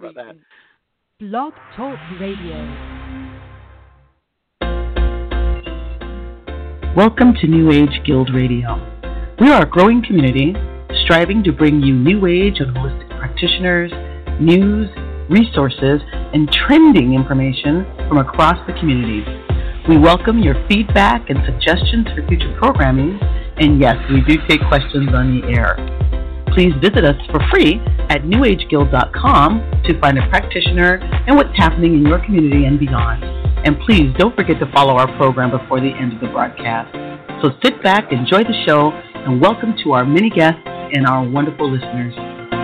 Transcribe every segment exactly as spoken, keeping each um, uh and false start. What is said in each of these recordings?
about that. Blog Talk Radio. Welcome to New Age Guild Radio. We are a growing community striving to bring you new age and holistic practitioners, news, resources, and trending information from across the community. We welcome your feedback and suggestions for future programming, and yes, we do take questions on the air. Please visit us for free at new age guild dot com to find a practitioner and what's happening in your community and beyond. And please don't forget to follow our program before the end of the broadcast. So sit back, enjoy the show, and welcome to our many guests and our wonderful listeners.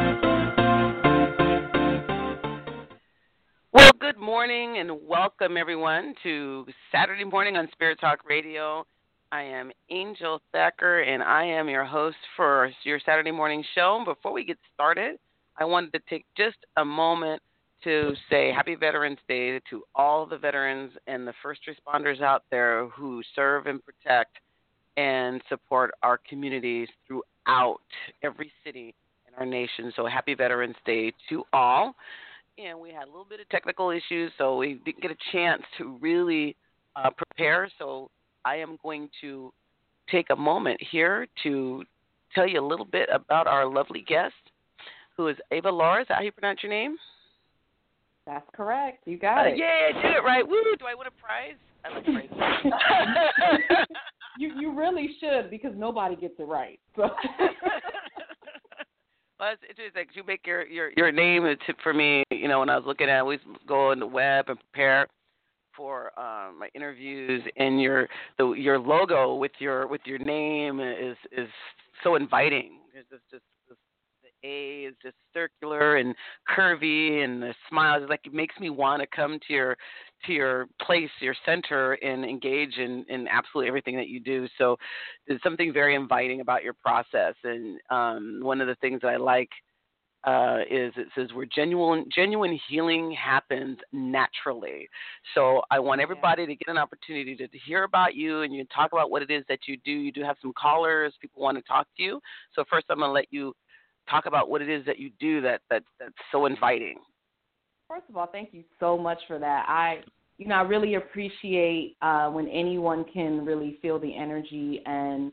Well, good morning and welcome everyone to Saturday morning on Spirit Talk Radio. I am Angel Thacker and I am your host for your Saturday morning show. Before we get started, I wanted to take just a moment to say Happy Veterans Day to all the veterans and the first responders out there who serve and protect and support our communities throughout every city in our nation. So happy Veterans Day to all. And we had a little bit of technical issues, so we didn't get a chance to really uh, prepare. So I am going to take a moment here to tell you a little bit about our lovely guest, who is Ava Laura. Is that how you pronounce your name? That's correct. You got uh, it. Yeah, I did it right. Woo! Do I win a prize? I like prizes. you you really should, because nobody gets it right. So. Well, it's interesting because you make your, your, your name a tip for me. You know, when I was looking at it, I always go on the web and prepare for um, my interviews, and your the your logo with your with your name is is so inviting. It's just, just the A is just circular and curvy, and the smile is like, it makes me want to come to your to your place, your center, and engage in, in absolutely everything that you do. So there's something very inviting about your process. And um, one of the things that I like uh, is it says where genuine genuine healing happens naturally. So I want everybody to get an opportunity to, to hear about you and you talk about what it is that you do. You do have some callers. People want to talk to you. So first I'm going to let you talk about what it is that you do that, that that's so inviting. First of all, thank you so much for that. I, you know, I really appreciate uh, when anyone can really feel the energy and,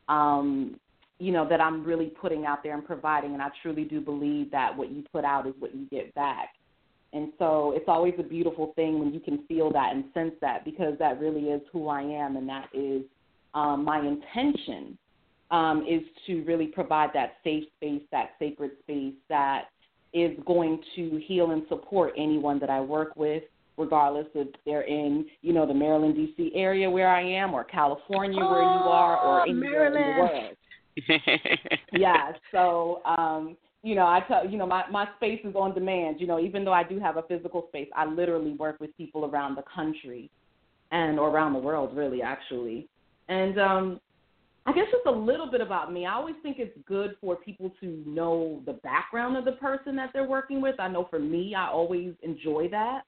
um, you know, that I'm really putting out there and providing. And I truly do believe that what you put out is what you get back. And so it's always a beautiful thing when you can feel that and sense that, because that really is who I am, and that is um, my intention. Um, is to really provide that safe space, that sacred space that is going to heal and support anyone that I work with, regardless if they're in, you know, the Maryland, D C area where I am, or California oh, where you are, or anywhere Maryland. in the world. Yeah, so, um, you know, I tell you know, my, my space is on demand. You know, even though I do have a physical space, I literally work with people around the country and or around the world, really, actually. And, um, I guess just a little bit about me. I always think it's good for people to know the background of the person that they're working with. I know for me, I always enjoy that.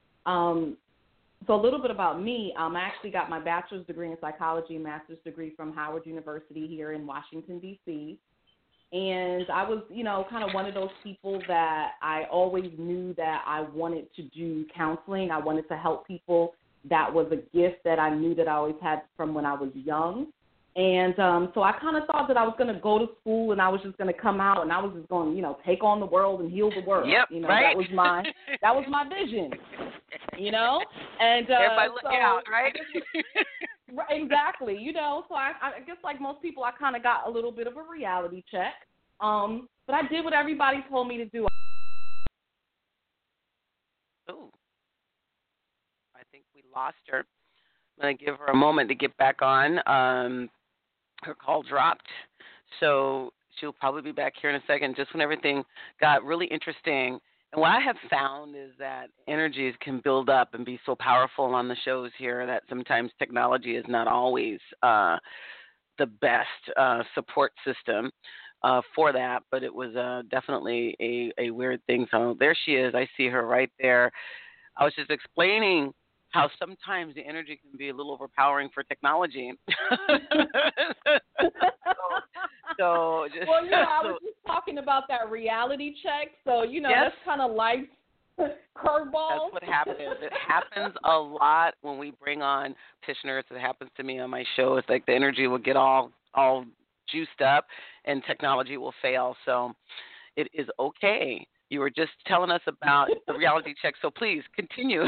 Um, so a little bit about me. Um, I actually got my bachelor's degree in psychology and master's degree from Howard University here in Washington, D C. And I was, you know, kind of one of those people that I always knew that I wanted to do counseling. I wanted to help people. That was a gift that I knew that I always had from when I was young. And um, so I kind of thought that I was going to go to school and I was just going to come out and I was just going to, you know, take on the world and heal the world. Yep, you know, right? that was my that was my vision. You know, and uh, everybody look so, out, right? Right, exactly. You know, so I, I guess like most people, I kind of got a little bit of a reality check. Um, but I did what everybody told me to do. Ooh, I think we lost her. I'm going to give her a moment to get back on. Um, her call dropped, so she'll probably be back here in a second, just when everything got really interesting. And what I have found is that energies can build up and be so powerful on the shows here that sometimes technology is not always uh, the best uh, support system uh, for that, but it was uh, definitely a, a weird thing. So there she is. I see her right there. I was just explaining how sometimes the energy can be a little overpowering for technology. so, so just, well, you know, I so, was just talking about that reality check. So, you know, yes. that's kind of life curveballs. That's what happens. It happens a lot when we bring on practitioners. It happens to me on my show. It's like the energy will get all all juiced up, and technology will fail. So it is okay. You were just telling us about the reality check, so please continue.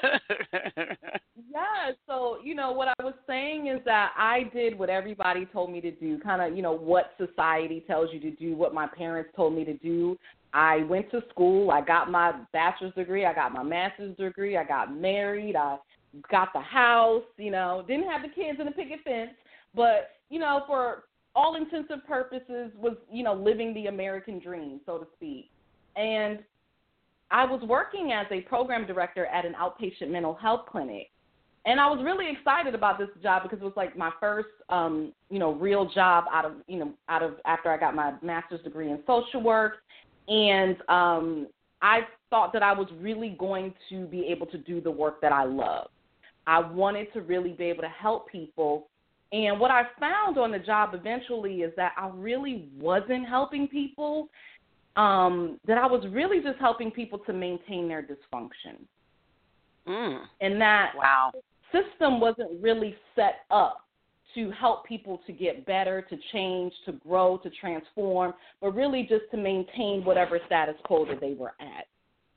Yeah, so, you know, what I was saying is that I did what everybody told me to do, kind of, you know, what society tells you to do, what my parents told me to do. I went to school. I got my bachelor's degree. I got my master's degree. I got married. I got the house, you know, didn't have the kids in the picket fence, but, you know, for all intents and purposes was, you know, living the American dream, so to speak. And I was working as a program director at an outpatient mental health clinic. And I was really excited about this job because it was like my first, um, you know, real job out of, you know, out of after I got my master's degree in social work. And um, I thought that I was really going to be able to do the work that I love. I wanted to really be able to help people. And what I found on the job eventually is that I really wasn't helping people. Um, that I was really just helping people to maintain their dysfunction. Mm. And that wow. system wasn't really set up to help people to get better, to change, to grow, to transform, but really just to maintain whatever status quo that they were at.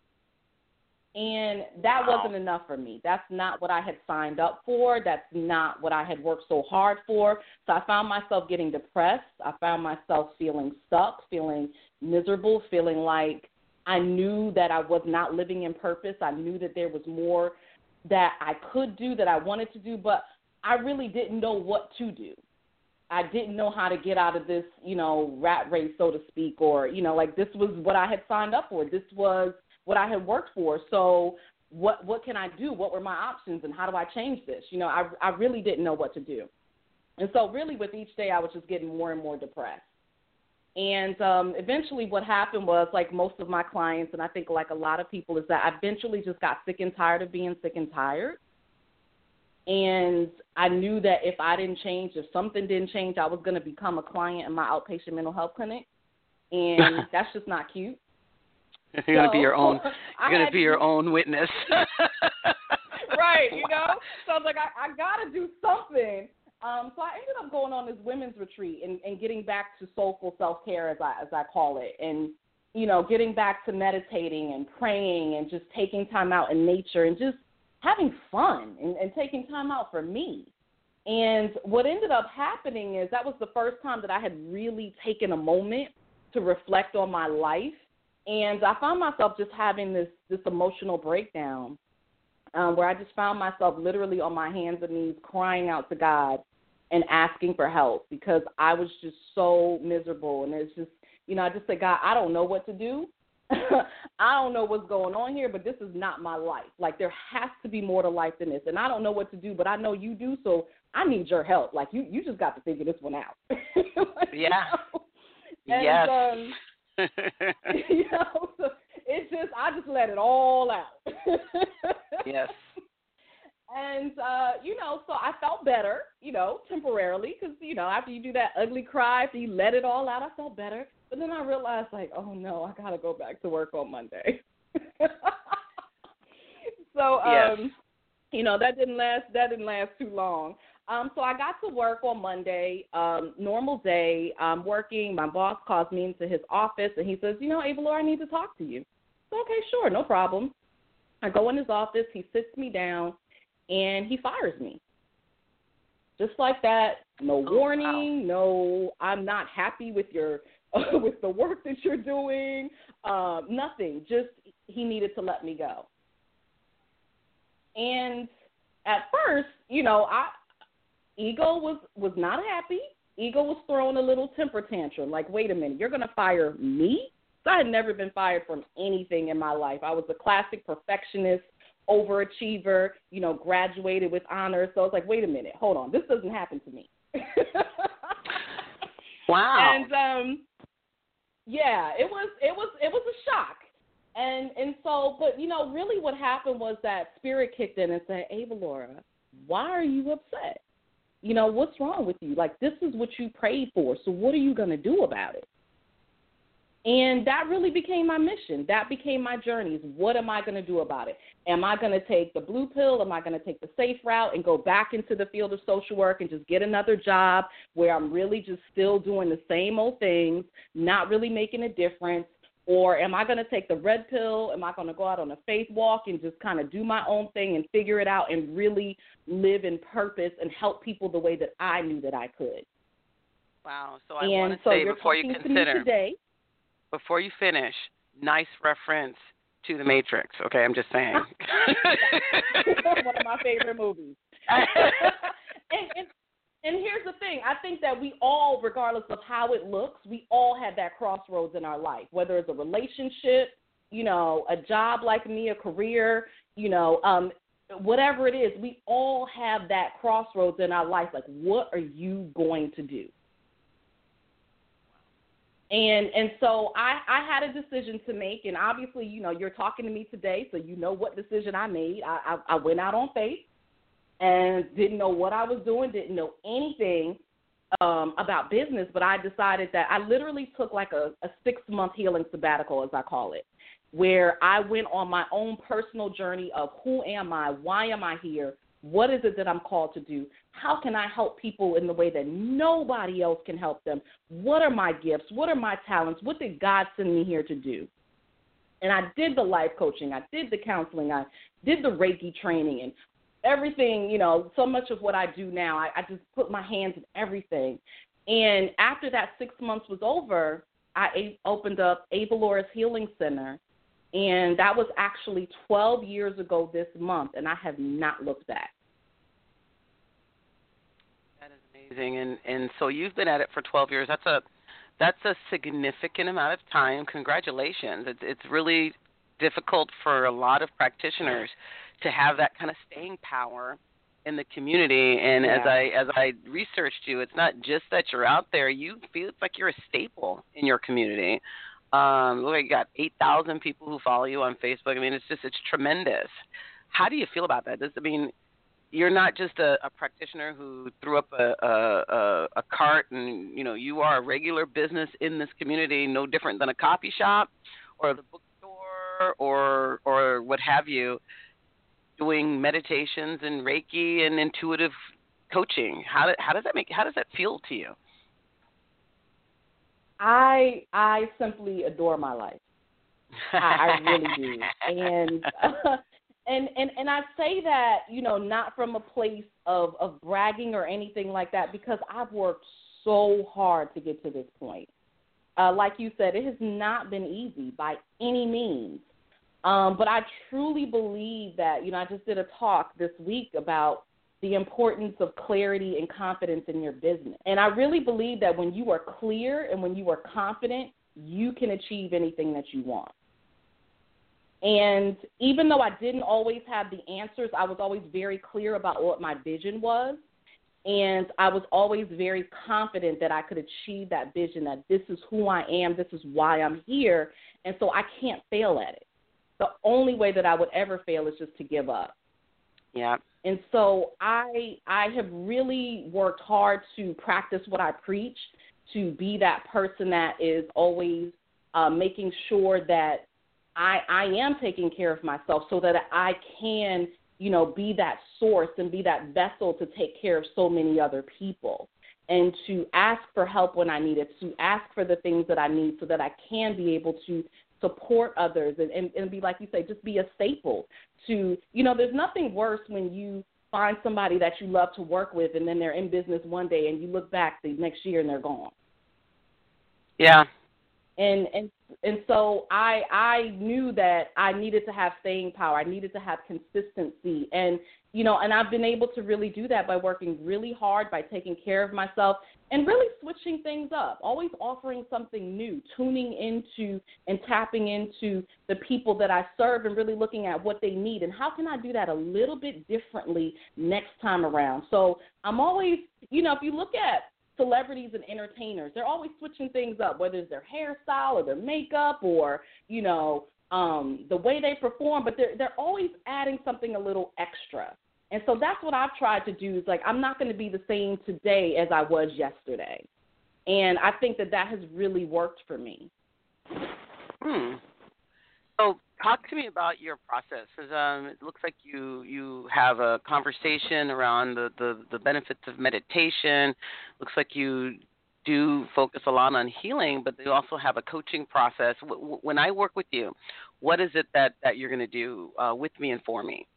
And that wow. wasn't enough for me. That's not what I had signed up for. That's not what I had worked so hard for. So I found myself getting depressed. I found myself feeling stuck, feeling miserable, feeling like I knew that I was not living in purpose. I knew that there was more that I could do, that I wanted to do, but I really didn't know what to do. I didn't know how to get out of this, you know, rat race, so to speak, or, you know, like this was what I had signed up for. This was what I had worked for. So what what can I do? What were my options, and how do I change this? You know, I I really didn't know what to do. And so really with each day I was just getting more and more depressed. And um, eventually what happened was, like most of my clients, and I think like a lot of people, is that I eventually just got sick and tired of being sick and tired. And I knew that if I didn't change, if something didn't change, I was going to become a client in my outpatient mental health clinic. And that's just not cute. You're going to be your own. You're going to be to, your own witness. Right, you know? So I was like, I, I got to do something. Um, so I ended up going on this women's retreat and, and getting back to soulful self-care, as I as I call it, and, you know, getting back to meditating and praying and just taking time out in nature and just having fun and, and taking time out for me. And what ended up happening is that was the first time that I had really taken a moment to reflect on my life. And I found myself just having this, this emotional breakdown um, where I just found myself literally on my hands and knees crying out to God and asking for help because I was just so miserable. And it's just, you know, I just said, God, I don't know what to do. I don't know what's going on here, but this is not my life. Like, there has to be more to life than this. And I don't know what to do, but I know you do, so I need your help. Like, you, you just got to figure this one out. Like, yeah. You know? And, yes. Um, you know, so it's just, I just let it all out. Yes. And, uh, you know, so I felt better, you know, temporarily, because, you know, after you do that ugly cry, after you let it all out, I felt better. But then I realized, like, oh, no, I got to go back to work on Monday. So, um, yes. you know, that didn't last, that didn't last too long. Um, so I got to work on Monday, um, normal day. I'm working. My boss calls me into his office, and he says, you know, Ava Laura, I need to talk to you. So, okay, sure, no problem. I go in his office. He sits me down, and he fires me. Just like that, no oh, warning, wow. no, I'm not happy with your uh, with the work that you're doing, uh, nothing. Just he needed to let me go. And at first, you know, I ego was, was not happy. Ego was throwing a little temper tantrum, like, wait a minute, you're going to fire me? So I had never been fired from anything in my life. I was a classic perfectionist, overachiever, you know, graduated with honors. So I was like, wait a minute, hold on, this doesn't happen to me. Wow. And um, yeah, it was it was it was a shock. And and so, but you know, really, what happened was that spirit kicked in and said, Ava Laura, why are you upset? You know, what's wrong with you? Like, this is what you prayed for. So what are you going to do about it? And that really became my mission. That became my journey. Is what am I going to do about it? Am I going to take the blue pill? Am I going to take the safe route and go back into the field of social work and just get another job where I'm really just still doing the same old things, not really making a difference? Or am I going to take the red pill? Am I going to go out on a faith walk and just kind of do my own thing and figure it out and really live in purpose and help people the way that I knew that I could? Wow. So I and want to so say you're before you talking consider, to me today, before you finish, nice reference to The Matrix. Okay, I'm just saying. One of my favorite movies. and, and, and here's the thing. I think that we all, regardless of how it looks, we all have that crossroads in our life, whether it's a relationship, you know, a job like me, a career, you know, um, whatever it is, we all have that crossroads in our life. Like, what are you going to do? And and so I, I had a decision to make, and obviously, you know, you're talking to me today, so you know what decision I made. I, I, I went out on faith and didn't know what I was doing, didn't know anything um, about business, but I decided that I literally took like a, a six-month healing sabbatical, as I call it, where I went on my own personal journey of who am I, why am I here, what is it that I'm called to do? How can I help people in the way that nobody else can help them? What are my gifts? What are my talents? What did God send me here to do? And I did the life coaching. I did the counseling. I did the Reiki training and everything, you know, so much of what I do now, I, I just put my hands in everything. And after that six months was over, I a- opened up Ava Loris Healing Center. And that was actually twelve years ago this month, and I have not looked back. That is amazing. And and so you've been at it for twelve years. That's a that's a significant amount of time. Congratulations. It's it's really difficult for a lot of practitioners to have that kind of staying power in the community. And yeah. as I as I researched you, it's not just that you're out there. You feel it's like you're a staple in your community. Um, look, you got eight thousand people who follow you on Facebook. I mean, it's just, it's tremendous. How do you feel about that? Does, I mean, you're not just a, a practitioner who threw up a, a, a cart and, you know, you are a regular business in this community, no different than a coffee shop or the bookstore or, or what have you, doing meditations and Reiki and intuitive coaching. How, how does that make, how does that feel to you? I I simply adore my life. I, I really do, and uh, and and and I say that, you know, not from a place of of bragging or anything like that, because I've worked so hard to get to this point. Uh, like you said, it has not been easy by any means, um, but I truly believe that, you know, I just did a talk this week about the importance of clarity and confidence in your business. And I really believe that when you are clear and when you are confident, you can achieve anything that you want. And even though I didn't always have the answers, I was always very clear about what my vision was. And I was always very confident that I could achieve that vision, that this is who I am, this is why I'm here, and so I can't fail at it. The only way that I would ever fail is just to give up. Yeah. And so I I have really worked hard to practice what I preach, to be that person that is always uh, making sure that I I am taking care of myself so that I can, you know, be that source and be that vessel to take care of so many other people, and to ask for help when I need it, to ask for the things that I need so that I can be able to support others and, and, and be, like you say, just be a staple to, you know, there's nothing worse when you find somebody that you love to work with and then they're in business one day and you look back the next year and they're gone. Yeah. And and and so I I knew that I needed to have staying power. I needed to have consistency. And, you know, and I've been able to really do that by working really hard, by taking care of myself, and really switching things up, always offering something new, tuning into and tapping into the people that I serve and really looking at what they need and how can I do that a little bit differently next time around. So I'm always, you know, if you look at celebrities and entertainers, they're always switching things up, whether it's their hairstyle or their makeup or, you know, um, the way they perform, but they're, they're always adding something a little extra. And so that's what I've tried to do is, like, I'm not going to be the same today as I was yesterday. And I think that that has really worked for me. Hmm. So, talk to me about your process. 'Cause, um, it looks like you you have a conversation around the, the, the benefits of meditation. Looks like you do focus a lot on healing, but you also have a coaching process. W- w- when I work with you, what is it that, that you're going to do uh, with me and for me?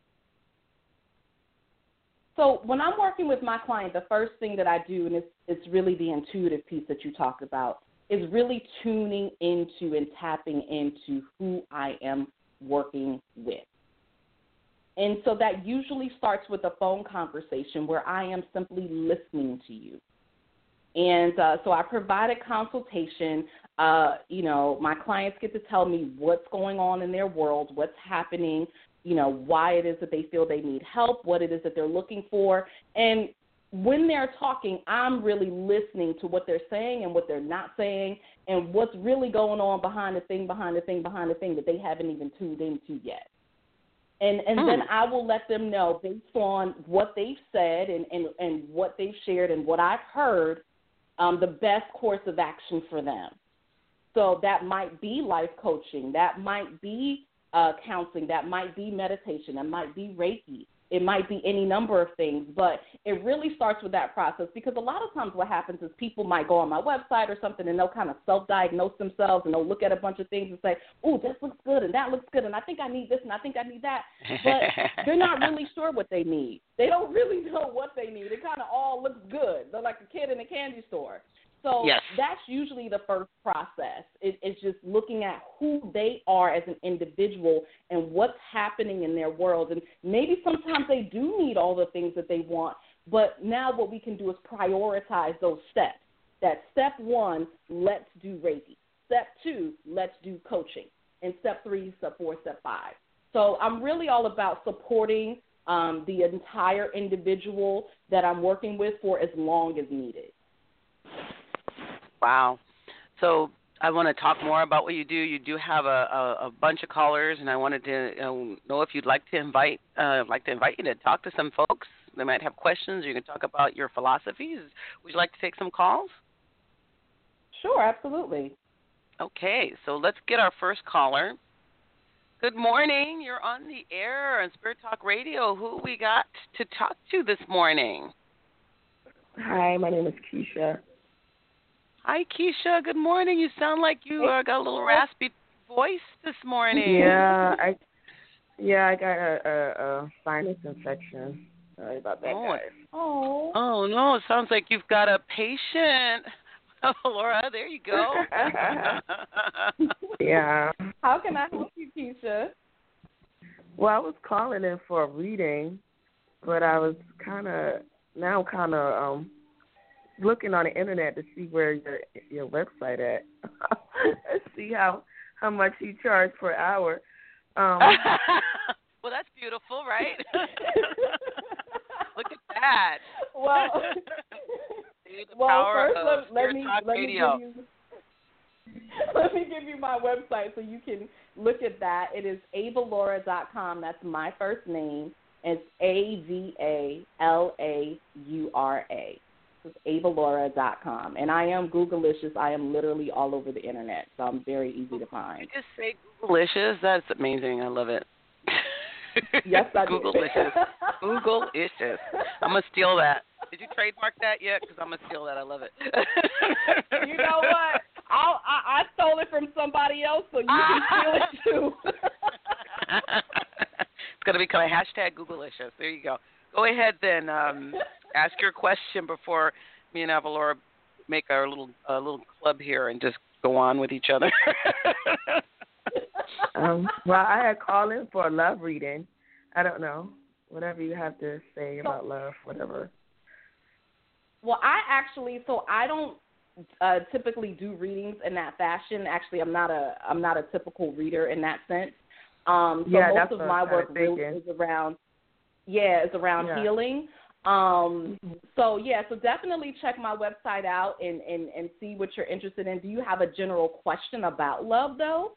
So when I'm working with my client, the first thing that I do, and it's, it's really the intuitive piece that you talked about, is really tuning into and tapping into who I am working with. And so that usually starts with a phone conversation where I am simply listening to you. And uh, so I provide a consultation. Uh, you know, my clients get to tell me what's going on in their world, what's happening, you know, why it is that they feel they need help, what it is that they're looking for. And when they're talking, I'm really listening to what they're saying and what they're not saying and what's really going on behind the thing, behind the thing, behind the thing that they haven't even tuned into yet. And and mm. then I will let them know based on what they've said and, and, and what they've shared and what I've heard, um, the best course of action for them. So that might be life coaching. That might be uh, counseling. That might be meditation. That might be Reiki. It might be any number of things, but it really starts with that process because a lot of times what happens is people might go on my website or something and they'll kind of self-diagnose themselves and they'll look at a bunch of things and say, ooh, this looks good and that looks good and I think I need this and I think I need that, but they're not really sure what they need. They don't really know what they need. It kind of all looks good. They're like a kid in a candy store. So yes. that's usually the first process. It, it's just looking at who they are as an individual and what's happening in their world. And maybe sometimes they do need all the things that they want, but now what we can do is prioritize those steps. That step one, let's do Reiki. Step two, let's do coaching. And step three, step four, step five. So I'm really all about supporting um, the entire individual that I'm working with for as long as needed. Wow. So I want to talk more about what you do. You do have a, a, a bunch of callers, and I wanted to you know, know if you'd like to invite uh, like to invite you to talk to some folks. They might have questions. Or you can talk about your philosophies. Would you like to take some calls? Sure, absolutely. Okay, so let's get our first caller. Good morning. You're on the air on Spirit Talk Radio. Who we got to talk to this morning? Hi, my name is Keisha. Hi, Keisha. Good morning. You sound like you uh, got a little raspy voice this morning. Yeah, I yeah I got a, a, a sinus infection. Sorry about that, oh, guys. Oh. Oh no, it sounds like you've got a patient. Oh, Laura, there you go. Yeah. How can I help you, Keisha? Well, I was calling in for a reading, but I was kind of now kind of um. looking on the internet to see where your your website at. See how how much you charge per hour. Um, well, that's beautiful, right? Look at that. Well, See the well power first of let, let me let radio. me give you let me give you my website so you can look at that. It is ava laura dot com. That's my first name. It's A V A L A U R A. It's ava laura dot com. And I am Googleicious. I am literally all over the internet, so I'm very easy to find. You just say Googleicious? That's amazing. I love it. Yes, I do. Googleicious. Googleicious. I'm going to steal that. Did you trademark that yet? Because I'm going to steal that. I love it. You know what? I'll, I, I stole it from somebody else, so you can steal it too. It's going to become a hashtag Googleicious. There you go. Go ahead then. Um, ask your question before me and Avalora make our little uh, little club here and just go on with each other. um, well, I had called in for a love reading. I don't know. Whatever you have to say about love, whatever. Well, I actually, so I don't uh, typically do readings in that fashion. Actually, I'm not a I'm not a typical reader in that sense. Um, so yeah, most of my work really is around, yeah, is around yeah. healing. Um, so, yeah, so definitely check my website out and, and, and see what you're interested in. Do you have a general question about love, though?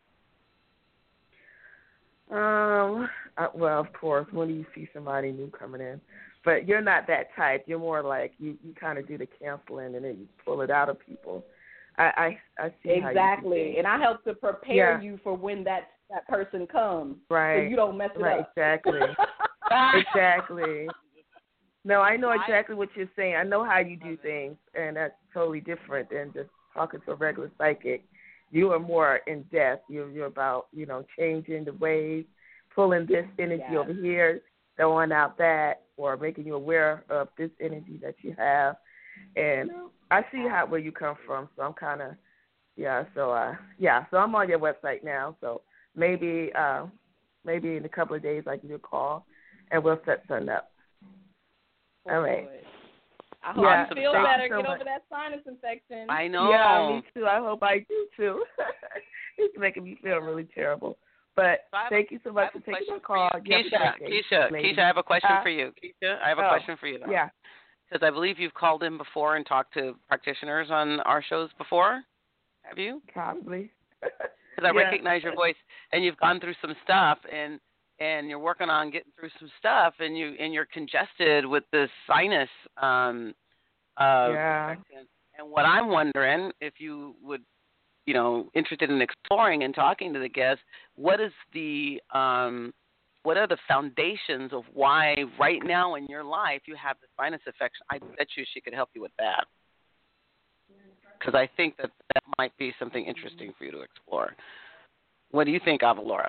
Um. Uh, well, of course, when do you see somebody new coming in? But you're not that type. You're more like you, you kind of do the counseling and then you pull it out of people. I I, I see exactly, and I help to prepare yeah. you for when that that person comes, right? So you don't mess it right, up. Exactly, exactly. No, I know exactly what you're saying. I know how you do things, and that's totally different than just talking to a regular psychic. You are more in depth. You're you're about you know changing the waves, pulling this energy yes. over here, throwing out that, or making you aware of this energy that you have. And I see how where you come from, so I'm kind of yeah. So uh yeah, so I'm on your website now. So maybe uh maybe in a couple of days I give you a call, and we'll set something up. All right. I hope yeah, you feel so better. so Get much. over that sinus infection. I know. Yeah, me too. I hope I do too. It's making me feel really terrible. But so thank you so much for taking my call. Keisha, Keisha, Keisha, I have a question uh, for you. Keisha, I have a oh, question for you. Though. Yeah. Because I believe you've called in before and talked to practitioners on our shows before. Have you? Probably. Because I yeah. recognize your voice, and you've gone through some stuff, and and you're working on getting through some stuff, and you and you're congested with this sinus. Um, uh, yeah. infection. And what I'm wondering, if you would, you know, interested in exploring and talking to the guests, what is the um, what are the foundations of why right now in your life you have the sinus infection? I bet you she could help you with that. Because I think that that might be something interesting for you to explore. What do you think, Avalora?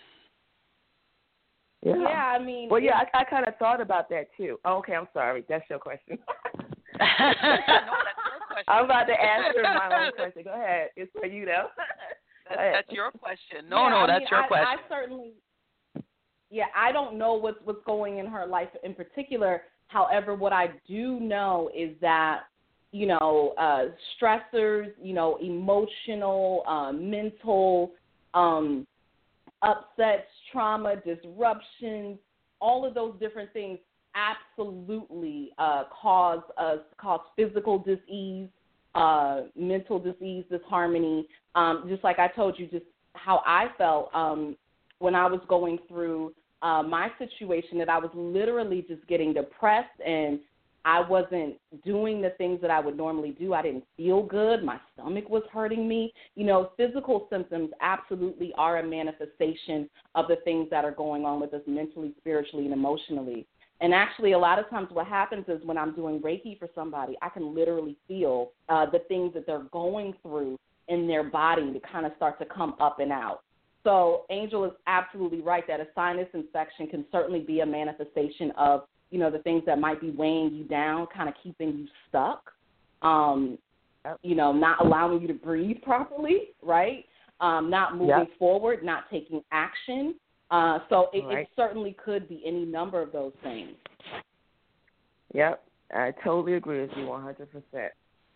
Yeah. yeah, I mean. Well, yeah, I, I kind of thought about that too. Oh, okay, I'm sorry. That's your question. No, that's your question. I'm about to answer my own question. Go ahead. It's for you, though. That's, that's your question. No, yeah, no, I that's mean, your I, question. I certainly. Yeah, I don't know what's what's going in her life in particular. However, what I do know is that, you know, uh, stressors, you know, emotional, uh, mental, um, upsets, trauma, disruptions, all of those different things absolutely uh, cause us cause physical disease, uh, mental disease, disharmony. Um, just like I told you, just how I felt um, when I was going through uh, my situation, that I was literally just getting depressed and I wasn't doing the things that I would normally do. I didn't feel good. My stomach was hurting me. You know, physical symptoms absolutely are a manifestation of the things that are going on with us mentally, spiritually, and emotionally. And actually, a lot of times what happens is when I'm doing Reiki for somebody, I can literally feel uh, the things that they're going through in their body to kind of start to come up and out. So Angel is absolutely right that a sinus infection can certainly be a manifestation of, you know, the things that might be weighing you down, kind of keeping you stuck, um, you know, not allowing you to breathe properly, right? Um, not moving yep. forward, not taking action. Uh, so it, right. it certainly could be any number of those things. Yep, I totally agree with you one hundred percent.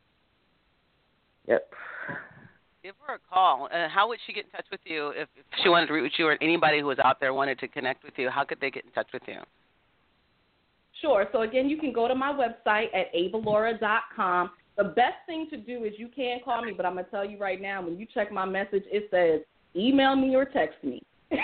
Yep. Give her a call. Uh, how would she get in touch with you if, if she wanted to reach you, or anybody who was out there wanted to connect with you? How could they get in touch with you? Sure. So, again, you can go to my website at avalora dot com. The best thing to do is you can call me, but I'm going to tell you right now, when you check my message, it says email me or text me.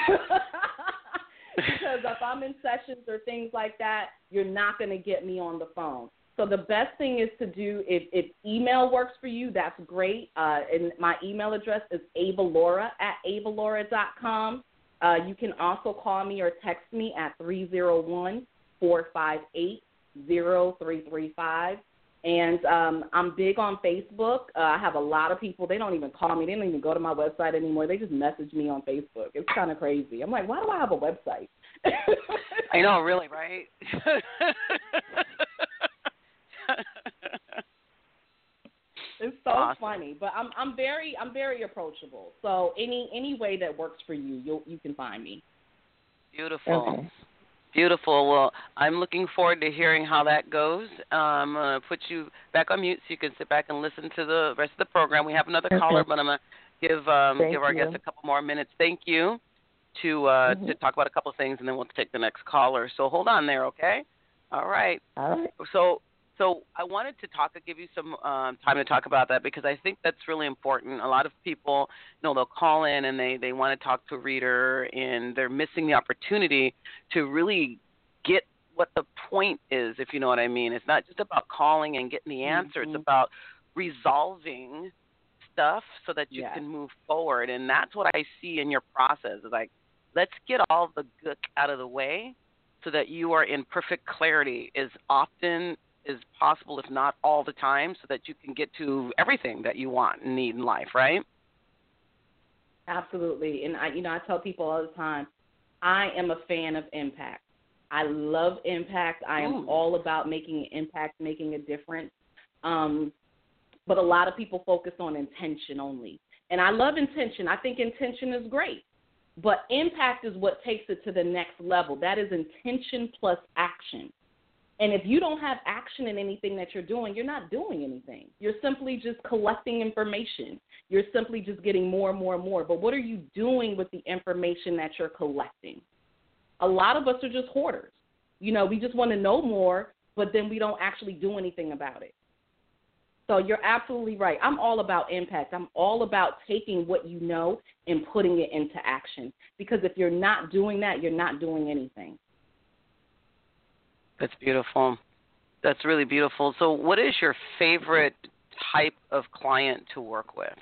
Because if I'm in sessions or things like that, you're not going to get me on the phone. So the best thing is to do, if, if email works for you, that's great. Uh, and my email address is avalora at avalora dot com. Uh, you can also call me or text me at three oh one, four five eight, oh three three five. And um, I'm big on Facebook. Uh, I have a lot of people. They don't even call me. They don't even go to my website anymore. They just message me on Facebook. It's kind of crazy. I'm like, why do I have a website? I know, really, right? It's so awesome. funny, but I'm I'm very I'm very approachable. So any any way that works for you, you you can find me. Beautiful. Okay. Beautiful. Well, I'm looking forward to hearing how that goes. Um, I'm going to put you back on mute so you can sit back and listen to the rest of the program. We have another okay. caller, but I'm going to give um, Thank give our you. guests a couple more minutes. Thank you to uh, mm-hmm. to talk about a couple of things, and then we'll take the next caller. So hold on there, okay? All right. All right. So so I wanted to talk, give you some um, time to talk about that, because I think that's really important. A lot of people, you know, they'll call in and they, they want to talk to a reader, and they're missing the opportunity to really get what the point is, if you know what I mean. It's not just about calling and getting the answer. Mm-hmm. It's about resolving stuff so that you yes. can move forward. And that's what I see in your process. Is like, let's get all the gook out of the way so that you are in perfect clarity as often as possible, if not all the time, so that you can get to everything that you want and need in life, right? Absolutely. And, I, you know, I tell people all the time, I am a fan of impact. I love impact. I am Ooh. all about making an impact, making a difference. Um, but a lot of people focus on intention only. And I love intention. I think intention is great. But impact is what takes it to the next level. That is intention plus action. And if you don't have action in anything that you're doing, you're not doing anything. You're simply just collecting information. You're simply just getting more and more and more. But what are you doing with the information that you're collecting? A lot of us are just hoarders. You know, we just want to know more, but then we don't actually do anything about it. So you're absolutely right. I'm all about impact. I'm all about taking what you know and putting it into action. Because if you're not doing that, you're not doing anything. That's beautiful. That's really beautiful. So what is your favorite type of client to work with?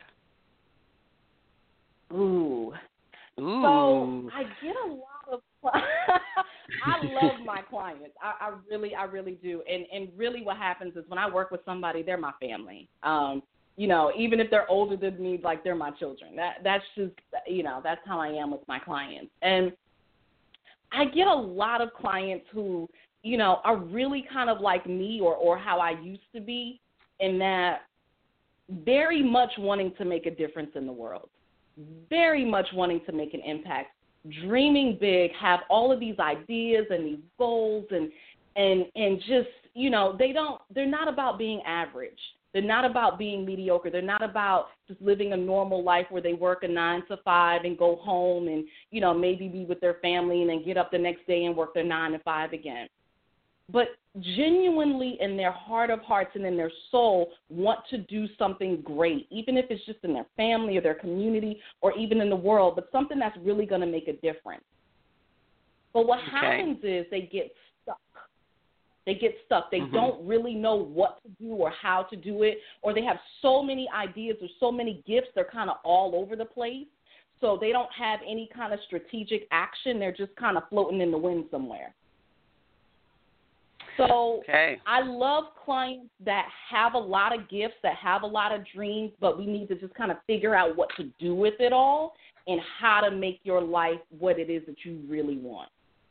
Ooh. Ooh. So I get a lot of I love my clients. I, I really, I really do. And and really what happens is when I work with somebody, they're my family. Um, you know, even if they're older than me, like they're my children. That that's just, you know, that's how I am with my clients. And I get a lot of clients who, you know, are really kind of like me or, or how I used to be, in that very much wanting to make a difference in the world, very much wanting to make an impact, dreaming big, have all of these ideas and these goals, and and and just, you know, they don't, they're not about being average. They're not about being mediocre. They're not about just living a normal life where they work a nine to five and go home and, you know, maybe be with their family and then get up the next day and work their nine to five again. But genuinely in their heart of hearts and in their soul want to do something great, even if it's just in their family or their community or even in the world, but something that's really going to make a difference. But what okay. happens is they get stuck. They get stuck. They mm-hmm. don't really know what to do or how to do it, or they have so many ideas or so many gifts, they're kind of all over the place. So they don't have any kind of strategic action. They're just kind of floating in the wind somewhere. So okay. I love clients that have a lot of gifts, that have a lot of dreams, but we need to just kind of figure out what to do with it all and how to make your life what it is that you really want.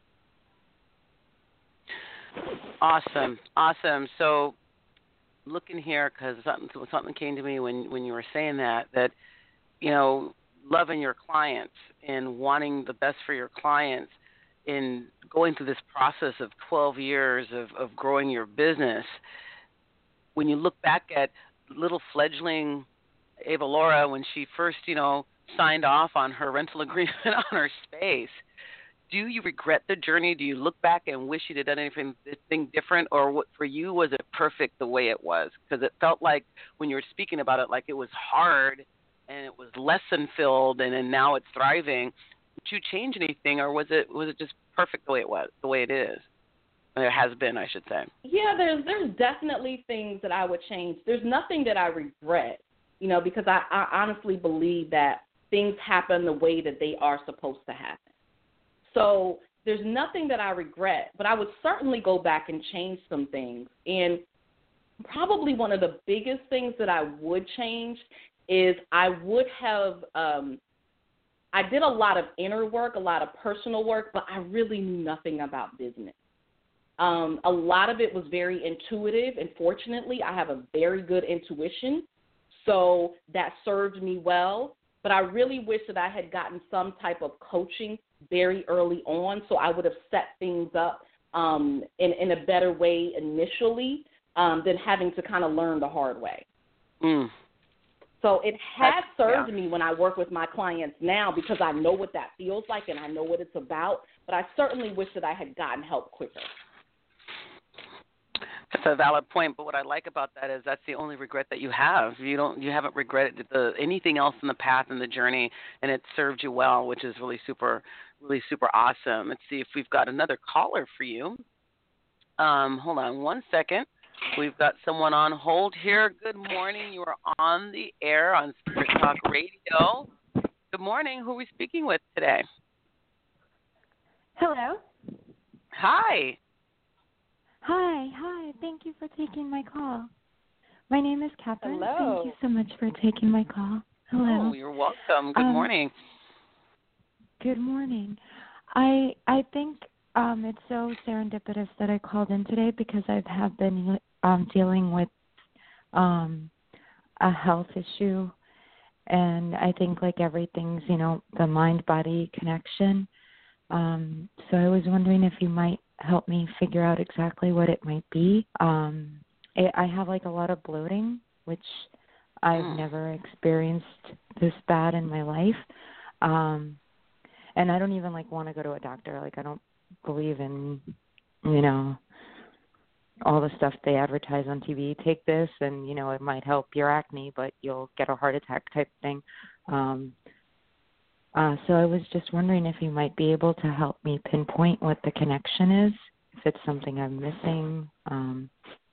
Awesome. Awesome. So looking here, because something, something came to me when, when you were saying that, that, you know, loving your clients and wanting the best for your clients, in going through this process of twelve years of, of growing your business, when you look back at little fledgling Ava Laura when she first, you know, signed off on her rental agreement on her space, do you regret the journey? Do you look back and wish you'd have done anything, anything different? Or what, for you, was it perfect the way it was? Because it felt like when you were speaking about it, like it was hard and it was lesson filled, and, and now it's thriving. Did you change anything, or was it was it just perfect the way it was, the way it is? Or it has been, I should say. Yeah, there's there's definitely things that I would change. There's nothing that I regret, you know, because I, I honestly believe that things happen the way that they are supposed to happen. So there's nothing that I regret, but I would certainly go back and change some things. And probably one of the biggest things that I would change is I would have um, – I did a lot of inner work, a lot of personal work, but I really knew nothing about business. Um, a lot of it was very intuitive, and fortunately, I have a very good intuition, so that served me well. But I really wish that I had gotten some type of coaching very early on, so I would have set things up um, in, in a better way initially um, than having to kind of learn the hard way. Mm. So it has That's, served yeah. me when I work with my clients now, because I know what that feels like and I know what it's about. But I certainly wish that I had gotten help quicker. That's a valid point. But what I like about that is that's the only regret that you have. You don't, you haven't regretted the, anything else in the path and the journey, and it served you well, which is really super, really super awesome. Let's see if we've got another caller for you. Um, hold on one second. We've got someone on hold here. Good morning. You are on the air on Spirit Talk Radio. Good morning. Who are we speaking with today? Hello. Hi. Hi. Hi. Thank you for taking my call. My name is Catherine. Hello. Thank you so much for taking my call. Hello. Oh, you're welcome. Good um, morning. Good morning. I I think um, it's so serendipitous that I called in today because I have been um, dealing with um, a health issue, and I think like everything's, you know, the mind-body connection. Um, so I was wondering if you might help me figure out exactly what it might be. Um, it, I have like a lot of bloating, which I've Mm. never experienced this bad in my life. Um, and I don't even like want to go to a doctor. Like I don't believe in, you know, all the stuff they advertise on T V. Take this and, you know, it might help your acne, but you'll get a heart attack type thing. Um, uh, so I was just wondering if you might be able to help me pinpoint what the connection is, if it's something I'm missing. Um,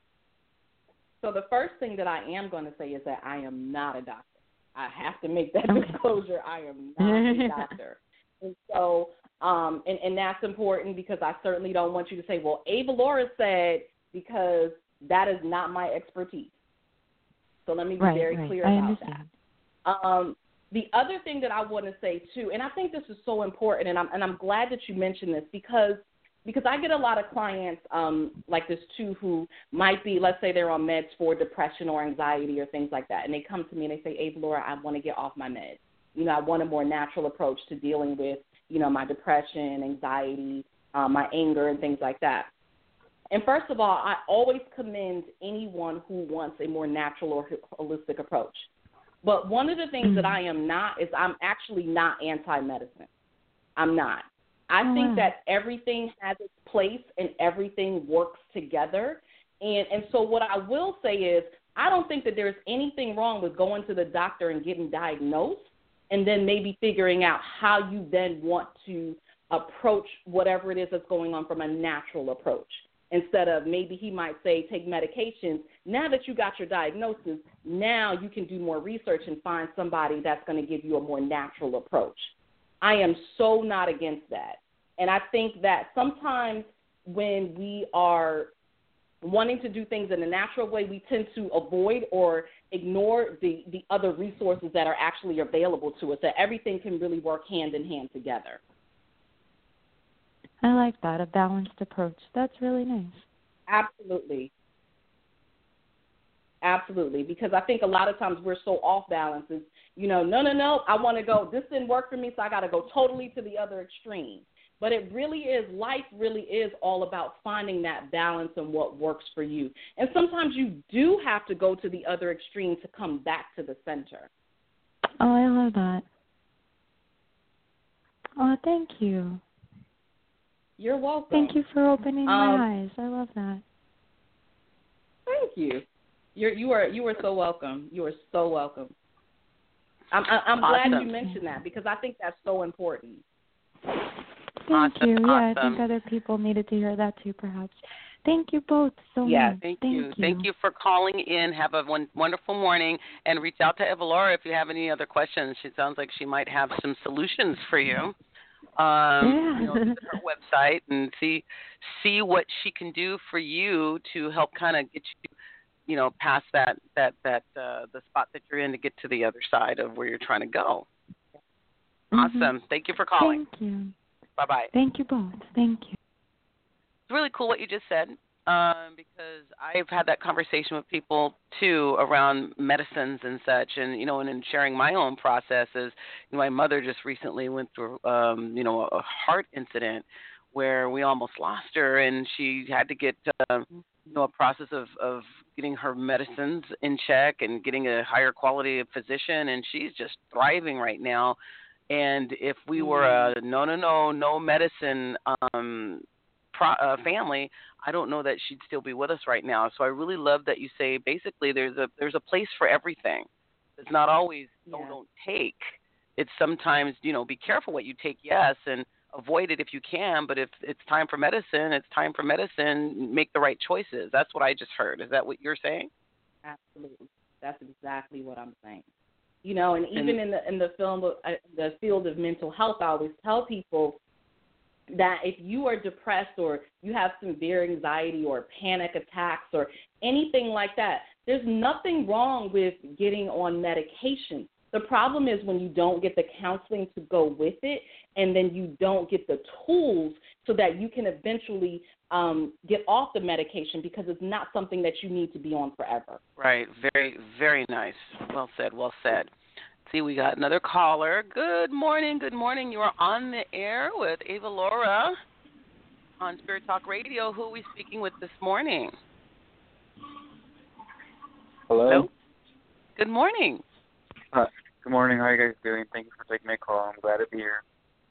So the first thing that I am going to say is that I am not a doctor. I have to make that Okay. disclosure. I am not a doctor. And so, um, and, and that's important because I certainly don't want you to say, well, Ava Laura said, because that is not my expertise. So let me be right, very right. clear I about understand. that. Um, the other thing that I want to say, too, and I think this is so important, and I'm, and I'm glad that you mentioned this because Because I get a lot of clients um, like this, too, who might be, let's say they're on meds for depression or anxiety or things like that, and they come to me and they say, Ava Laura, I want to get off my meds. You know, I want a more natural approach to dealing with, you know, my depression, anxiety, um, my anger, and things like that. And first of all, I always commend anyone who wants a more natural or holistic approach. But one of the things mm-hmm. that I am not is I'm actually not anti-medicine. I'm not. I oh, think wow. that everything has its place and everything works together. And, and so what I will say is I don't think that there's anything wrong with going to the doctor and getting diagnosed and then maybe figuring out how you then want to approach whatever it is that's going on from a natural approach. Instead of maybe he might say take medications. Now that you got your diagnosis, now you can do more research and find somebody that's going to give you a more natural approach. I am so not against that. And I think that sometimes when we are wanting to do things in a natural way, we tend to avoid or ignore the, the other resources that are actually available to us, that everything can really work hand in hand together. I like that, a balanced approach. That's really nice. Absolutely. Absolutely, because I think a lot of times we're so off balance. Is, you know, no, no, no, I want to go, this didn't work for me, so I got to go totally to the other extreme. But it really is, life really is all about finding that balance and what works for you. And sometimes you do have to go to the other extreme to come back to the center. Oh, I love that. Oh, thank you. You're welcome. Thank you for opening um, my eyes. I love that. Thank you. You're, you are you are so welcome. You are so welcome. I'm I'm awesome. glad you mentioned that because I think that's so important. Thank awesome. you. Yeah, Awesome. I think other people needed to hear that too, perhaps. Thank you both so yeah, much. Thank, thank you. you. Thank you for calling in. Have a one, wonderful morning, and reach out to Eva Laura if you have any other questions. She sounds like she might have some solutions for you. Um, yeah. you know, visit her website and see see what she can do for you to help kind of get you, you know, past that that that uh, the spot that you're in to get to the other side of where you're trying to go. Mm-hmm. Awesome. Thank you for calling. Thank you. Bye bye. Thank you both. Thank you. It's really cool what you just said. Um, because I've had that conversation with people too around medicines and such, and you know, and in sharing my own processes. You know, my mother just recently went through, um, you know, a heart incident where we almost lost her, and she had to get, uh, you know, a process of of getting her medicines in check and getting a higher quality of physician, and she's just thriving right now. And if we were a no, no, no, no medicine um, pro, uh, family, I don't know that she'd still be with us right now. So I really love that you say basically there's a there's a place for everything. It's not always no, yeah. don't take. It's sometimes, you know, be careful what you take, yes, and avoid it if you can, but if it's time for medicine, it's time for medicine. Make the right choices. That's what I just heard. Is that what you're saying? Absolutely. That's exactly what I'm saying. You know, and even and, in the in the film, uh, the field of mental health, I always tell people that if you are depressed or you have severe anxiety or panic attacks or anything like that, there's nothing wrong with getting on medication. The problem is when you don't get the counseling to go with it, and then you don't get the tools so that you can eventually um, get off the medication, because it's not something that you need to be on forever. Right. Very, very nice. Well said. Well said. See, we got another caller. Good morning. Good morning. You are on the air with Ava Laura on Spirit Talk Radio. Who are we speaking with this morning? Hello. Hello? Good morning. Hi. Good morning. How are you guys doing? Thank you for taking my call. I'm glad to be here.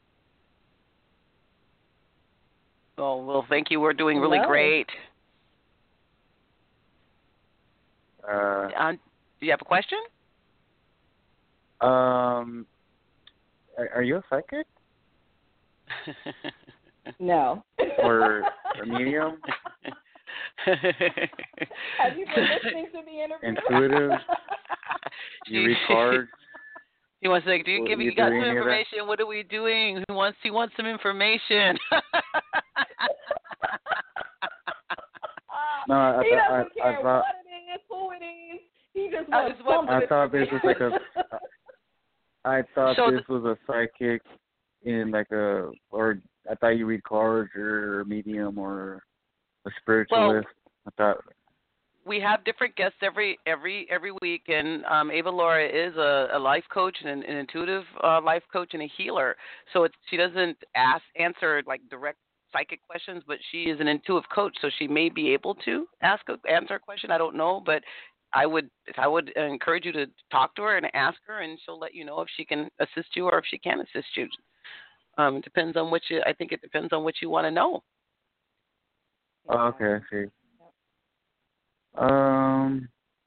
Oh, well, thank you. We're doing really Hello. great. Uh, Um, do you have a question? um, are, are you a psychic? No. Or a medium? Have you been listening to the interview? Intuitive? You read cards? He wants to say, do you Will give you you got do some any of that? information? What are we doing? He wants he wants some information. No, I, he I, doesn't I, care I thought, what it is, who it is. He just I wants just want- some I thought this was like a, I thought So this was a psychic in like a, or I thought you read cards or a medium or a spiritualist. I thought. We have different guests every every every week, and um, Ava Laura is a, a life coach and an, an intuitive uh, life coach and a healer. So it's, she doesn't ask answer like direct psychic questions, but she is an intuitive coach, so she may be able to ask a, answer a question. I don't know, but I would I would encourage you to talk to her and ask her, and she'll let you know if she can assist you or if she can assist you. Um, it depends on what you. I think it depends on what you want to know. Oh, okay, I see. Um.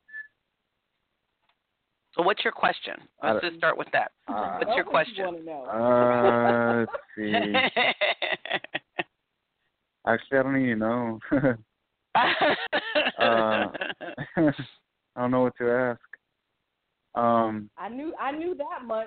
So what's your question? Let's just start with that. Uh, What's your question? What you know. Uh, let's see. Actually, I don't even know. uh, I don't know what to ask. Um, I knew I knew that much.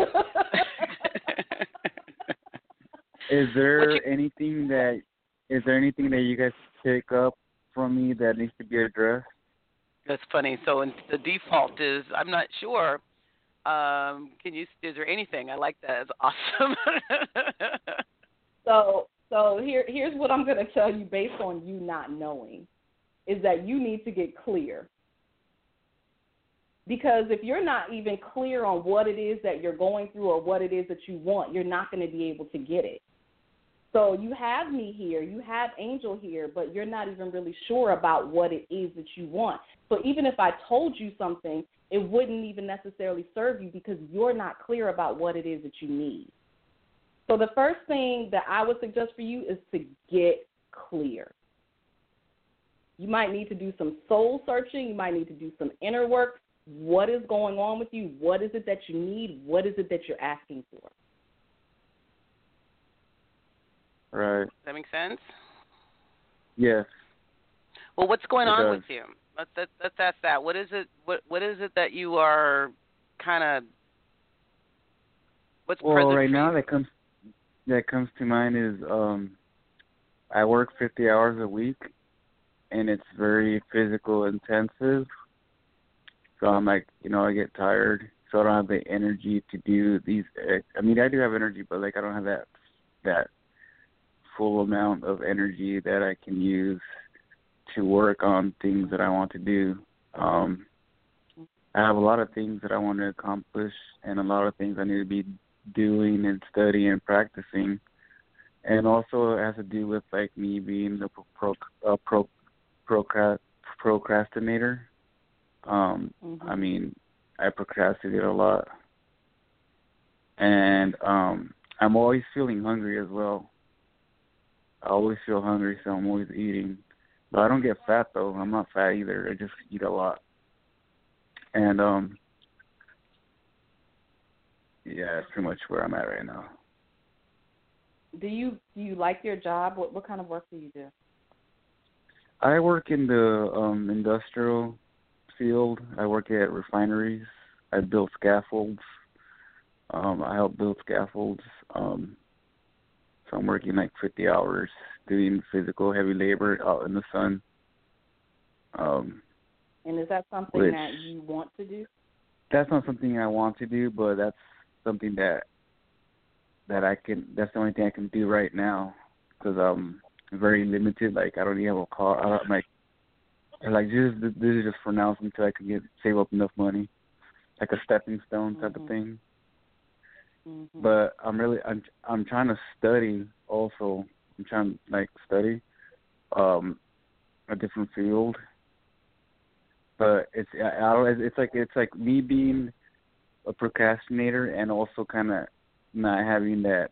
is there you, anything that is there anything that you guys pick up from me that needs to be addressed? That's funny. So in, the default is I'm not sure. Um, can you? Is there anything? I like that. It's awesome. so so here here's what I'm going to tell you based on you not knowing, is that you need to get clear. Because if you're not even clear on what it is that you're going through or what it is that you want, you're not going to be able to get it. So you have me here, you have Angel here, but you're not even really sure about what it is that you want. So even if I told you something, it wouldn't even necessarily serve you because you're not clear about what it is that you need. So the first thing that I would suggest for you is to get clear. You might need to do some soul searching. You might need to do some inner work. What is going on with you? What is it that you need? What is it that you're asking for? Right. Does that make sense? Yes. Well, what's going it on does. with you? Let's, let's, let's ask that. What is it? What What is it that you are kind of? What's well, present right for now you? that comes that comes to mind is um, I work fifty hours a week, and it's very physical intensive. So I'm like, you know, I get tired, so I don't have the energy to do these. I mean, I do have energy, but like I don't have that that full amount of energy that I can use to work on things that I want to do. Um, I have a lot of things that I want to accomplish, and a lot of things I need to be doing and studying and practicing. And also it has to do with like me being a pro, pro, pro, procrast, procrastinator. Um, mm-hmm. I mean, I procrastinate a lot, and um, I'm always feeling hungry as well. I always feel hungry, so I'm always eating. But I don't get fat though. I'm not fat either. I just eat a lot, and um, yeah, that's pretty much where I'm at right now. do you do you like your job? What what kind of work do you do? I work in the um, industrial field. I work at refineries. I build scaffolds. Um, I help build scaffolds. Um, so I'm working like fifty hours doing physical heavy labor out in the sun. Um, and is that something which, that you want to do? That's not something I want to do, but that's something that that I can. That's the only thing I can do right now because I'm very limited. Like I don't even have a car. I don't, like, like this, is- this is just for now until I can get save up enough money, like a stepping stone type mm-hmm. of thing. Mm-hmm. But I'm really I'm I'm trying to study also. I'm trying to like study um a different field. But it's I, I don't, it's like it's like me being a procrastinator and also kind of not having that,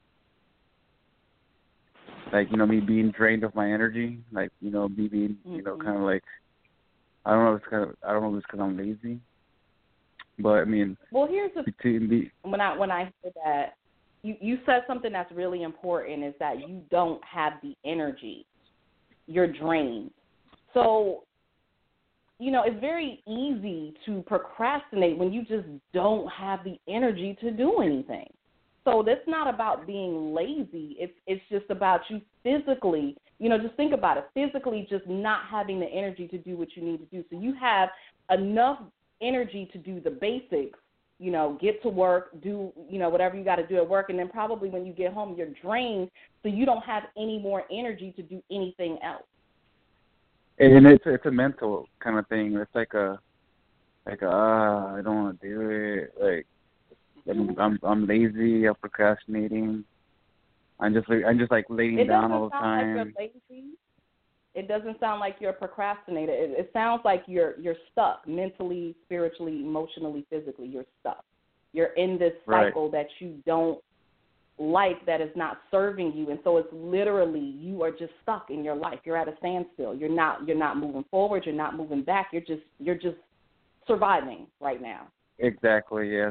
like, you know, me being drained of my energy, like, you know, me being, you know, Mm-hmm. kind of like, I don't know if it's kind of, I don't know if it's because I'm lazy, but I mean, well, here's the between the, when I when I hear that, you you said something that's really important is that you don't have the energy, you're drained. So, you know, it's very easy to procrastinate when you just don't have the energy to do anything. So that's not about being lazy. It's it's just about you physically, you know, just think about it, physically just not having the energy to do what you need to do. So you have enough energy to do the basics, you know, get to work, do, you know, whatever you got to do at work, and then probably when you get home you're drained, so you don't have any more energy to do anything else. and it's it's a mental kind of thing. It's like a, like a, ah, I don't want to do it. Like, I'm, I'm I'm lazy. I'm procrastinating. I'm just like I'm just like laying It down doesn't all the sound time. like you're lazy. It doesn't sound like you're a procrastinator. It, it sounds like you're you're stuck mentally, spiritually, emotionally, physically. You're stuck. You're in this cycle Right. that you don't like, that is not serving you, and so it's literally you are just stuck in your life. You're at a standstill. You're not you're not moving forward. You're not moving back. You're just you're just surviving right now. Exactly. Yes.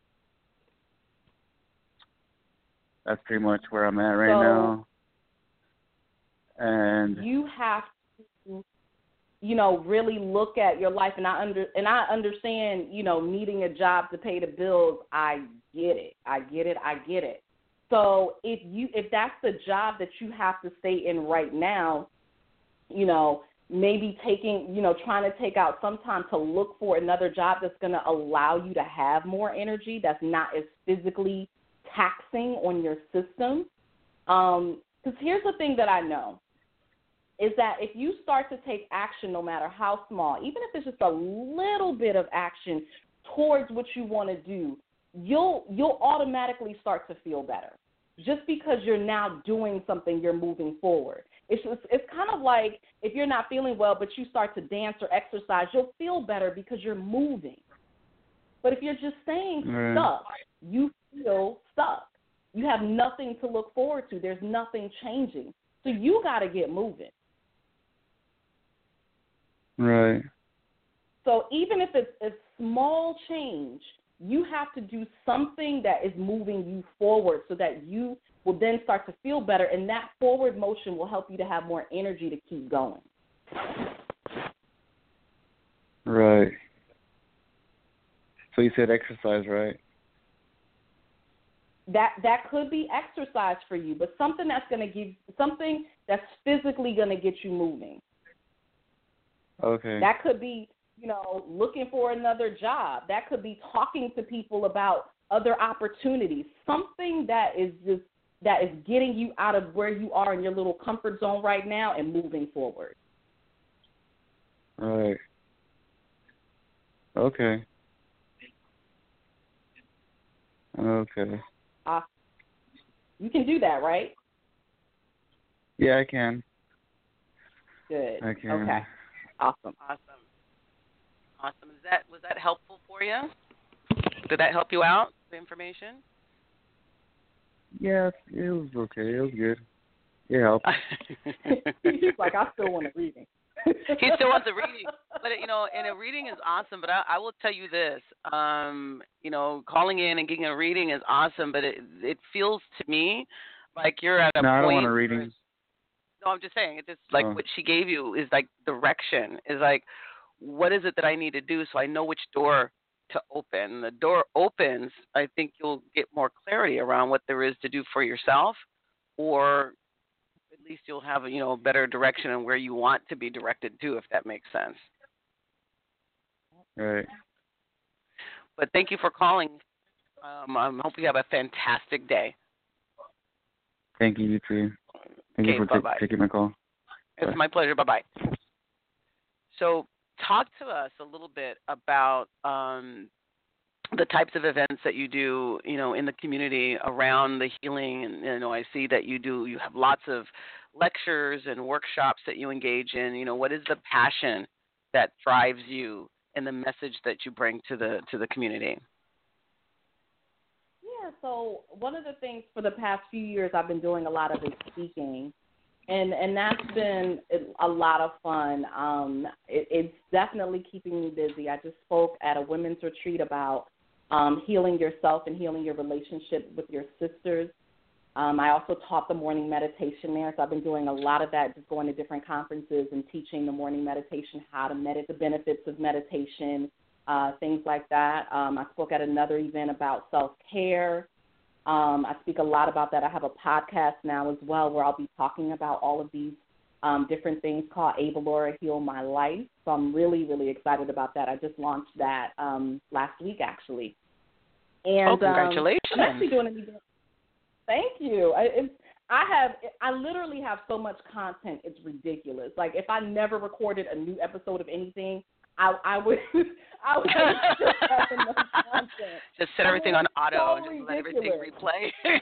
That's pretty much where I'm at right So, now. And you have to, you know, really look at your life. And I under and I understand, you know, needing a job to pay the bills. I get it. I get it. I get it. So if you if that's the job that you have to stay in right now, you know, maybe taking, you know, trying to take out some time to look for another job that's going to allow you to have more energy, that's not as physically taxing on your system. Um, because here's the thing that I know, is that if you start to take action, no matter how small, even if it's just a little bit of action towards what you want to do, you'll you'll automatically start to feel better. Just because you're now doing something, you're moving forward. It's just, it's kind of like if you're not feeling well, but you start to dance or exercise, you'll feel better because you're moving. But if you're just staying Right. stuck, you feel stuck. You have nothing to look forward to. There's nothing changing. So you got to get moving. Right. So even if it's a small change, you have to do something that is moving you forward so that you will then start to feel better, and that forward motion will help you to have more energy to keep going. Right. So you said exercise, right? That that could be exercise for you, but something that's going to give something that's physically going to get you moving. Okay. That could be, you know, looking for another job. That could be talking to people about other opportunities. Something that is just that is getting you out of where you are in your little comfort zone right now and moving forward. Right. Okay. Okay. Uh, you can do that, right? Yeah, I can. Good. I can. Okay. Awesome. Awesome. Awesome. Is that was that helpful for you? Did that help you out? The information? Yeah, it was okay. It was good. It helped. He's like, I still want a reading. He still wants a reading, but you know, and a reading is awesome. But I, I will tell you this: um, you know, calling in and getting a reading is awesome, but it it feels to me, like you're at a no, point. I don't want a where- reading. No, I'm just saying. It's just like Oh. what she gave you is like direction. Is like, what is it that I need to do so I know which door to open. The door opens, I think you'll get more clarity around what there is to do for yourself, or at least you'll have you know a better direction on where you want to be directed to, if that makes sense. Right. But thank you for calling. Um, I hope you have a fantastic day. Thank you, you too. Thank Okay, you for bye-bye. t- taking my call. It's Bye. my pleasure. Bye-bye. So talk to us a little bit about um, the types of events that you do, you know, in the community around the healing. And, you know, I see that you do, you have lots of lectures and workshops that you engage in. You know, what is the passion that drives you and the message that you bring to the to the community? Yeah, so one of the things for the past few years I've been doing a lot of is speaking, and and that's been a lot of fun. Um, it, it's definitely keeping me busy. I just spoke at a women's retreat about um, healing yourself and healing your relationship with your sisters. Um, I also taught the morning meditation there, so I've been doing a lot of that, just going to different conferences and teaching the morning meditation, how to meditate, the benefits of meditation, uh, things like that. Um, I spoke at another event about self-care. Um, I speak a lot about that. I have a podcast now as well where I'll be talking about all of these um, different things called Ava Laura Heal My Life. So I'm really, really excited about that. I just launched that um, last week, actually. And, oh, congratulations. Um, I'm actually doing an event. Thank you. I, it's, I have, I literally have so much content, it's ridiculous. Like, if I never recorded a new episode of anything, I, I would, I would just have enough content. Just set everything I mean, on auto so and just ridiculous. let everything replay.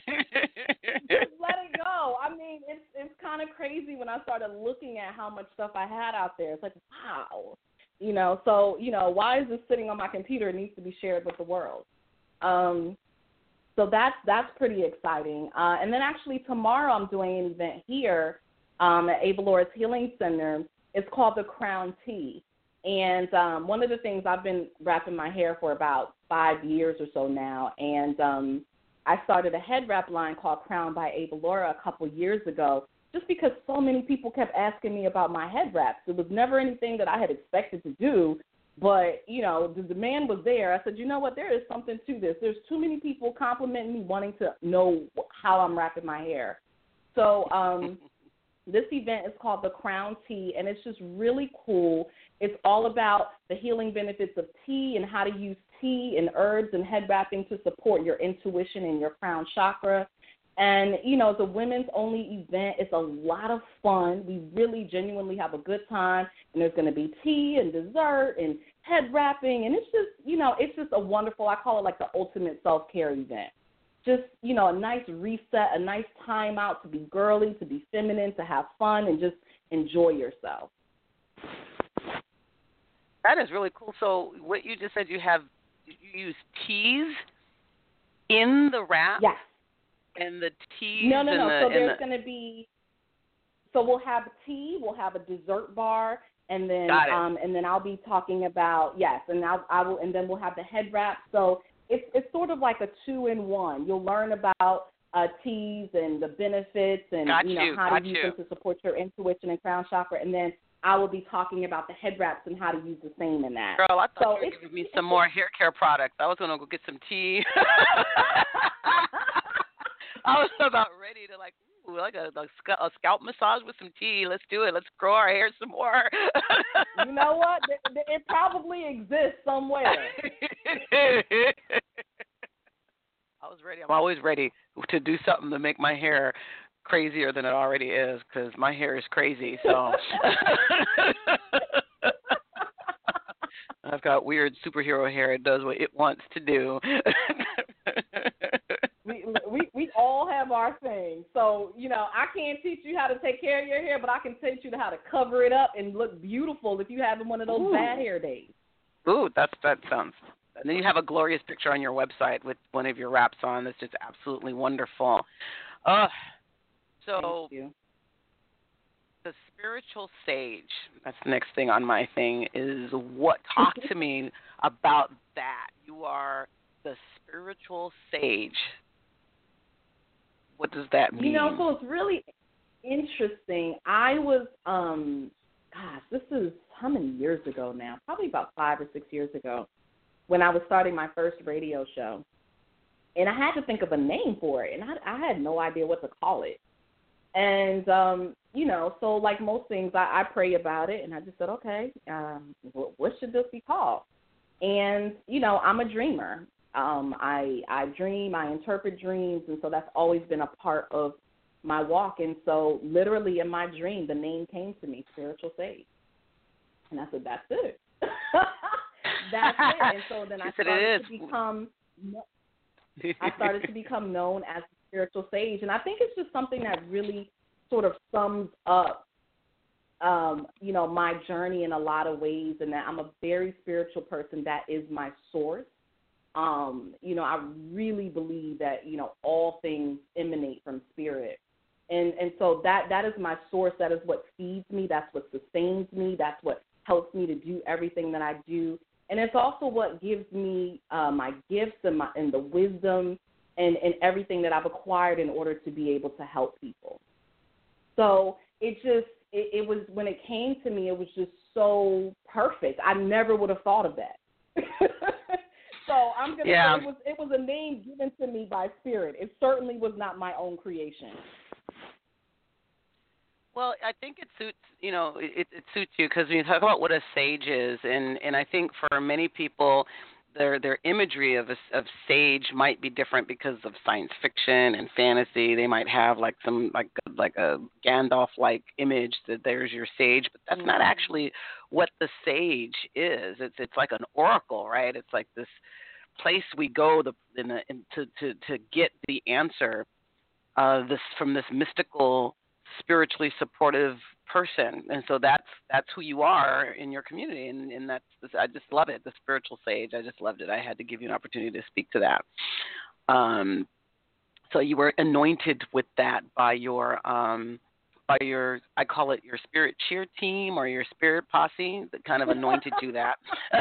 Just let it go. I mean, it's it's kind of crazy when I started looking at how much stuff I had out there. It's like, wow. You know, so, you know, why is this sitting on my computer? It needs to be shared with the world. Um, so that's, that's pretty exciting. Uh, and then actually tomorrow I'm doing an event here um, at Ava Laura's Healing Center. It's called the Crown Tea. And um, one of the things, I've been wrapping my hair for about five years or so now, and um, I started a head wrap line called Crown by Ava Laura a couple years ago, just because so many people kept asking me about my head wraps. It was never anything that I had expected to do, but, you know, the demand was there. I said, you know what, there is something to this. There's too many people complimenting me, wanting to know how I'm wrapping my hair. So um, this event is called the Crown Tea, and it's just really cool. It's all about the healing benefits of tea and how to use tea and herbs and head wrapping to support your intuition and your crown chakra. And, you know, it's a women's only event. It's a lot of fun. We really genuinely have a good time. And there's going to be tea and dessert and head wrapping. And it's just, you know, it's just a wonderful, I call it like the ultimate self-care event. Just, you know, a nice reset, a nice time out to be girly, to be feminine, to have fun, and just enjoy yourself. That is really cool. So what you just said, you have, you use teas in the wrap? Yes. And the teas No, no, and no. the, so there's the... going to be, so we'll have tea, we'll have a dessert bar, and then Got it. um and then I'll be talking about, yes, and I'll, I will, and then we'll have the head wrap. So it's it's sort of like a two in one. You'll learn about uh, teas and the benefits and Got you know you, how got to use you. them to support your intuition and crown chakra, and then I will be talking about the head wraps and how to use the same in that. Girl, I thought so you were giving me some more hair care products. I was going to go get some tea. I was about ready to like, ooh, like a, a, a scalp massage with some tea. Let's do it. Let's grow our hair some more. You know what? It probably exists somewhere. I was ready. I'm always ready to do something to make my hair crazier than it already is, because my hair is crazy. So I've got weird superhero hair. It does what it wants to do. we, we we all have our thing. So, you know, I can't teach you how to take care of your hair, but I can teach you how to cover it up and look beautiful if you're having one of those Ooh. bad hair days. Ooh, that's, that sounds... And then you have a glorious picture on your website with one of your wraps on. That's just absolutely wonderful. Uh, so Thank you. The spiritual sage, that's the next thing on my thing, is what, talk to me about that. You are the spiritual sage. what does that mean? You know, so it's really interesting. I was, um, gosh, this is how many years ago now? Probably about five or six years ago when I was starting my first radio show. And I had to think of a name for it, and I, I had no idea what to call it. And, um, you know, so like most things, I, I pray about it, and I just said, okay, um, what, what should this be called? And, you know, I'm a dreamer. Um, I, I dream, I interpret dreams, and so that's always been a part of my walk. And so literally in my dream, the name came to me, Spiritual Sage. And I said, that's it. That's it. And so then I started to become, I started to become known as the Spiritual Sage. And I think it's just something that really sort of sums up, um, you know, my journey in a lot of ways, and that I'm a very spiritual person. That is my source. Um, you know, I really believe that, you know, all things emanate from spirit. And and so that, that is my source. That is what feeds me. That's what sustains me. That's what helps me to do everything that I do. And it's also what gives me uh, my gifts and, my, and the wisdom and, and everything that I've acquired in order to be able to help people. So it just, it, it was, when it came to me, it was just so perfect. I never would have thought of that. So I'm going to yeah. say it was, it was a name given to me by Spirit. It certainly was not my own creation. Well, I think it suits, you know, it, it suits you because when you talk about what a sage is, and, and I think for many people, their their imagery of a, of sage might be different because of science fiction and fantasy. They might have like some like like a Gandalf-like image that there's your sage, but that's not actually what the sage is. It's it's like an oracle, right? It's like this place we go the, in the, in, to to to get the answer uh, this from this mystical, spiritually supportive person. And so that's that's who you are in your community, and, and that's I just love it, the spiritual sage. I just loved it. I had to give you an opportunity to speak to that. Um, so you were anointed with that by your um, by your I call it your spirit cheer team or your spirit posse that kind of anointed you that.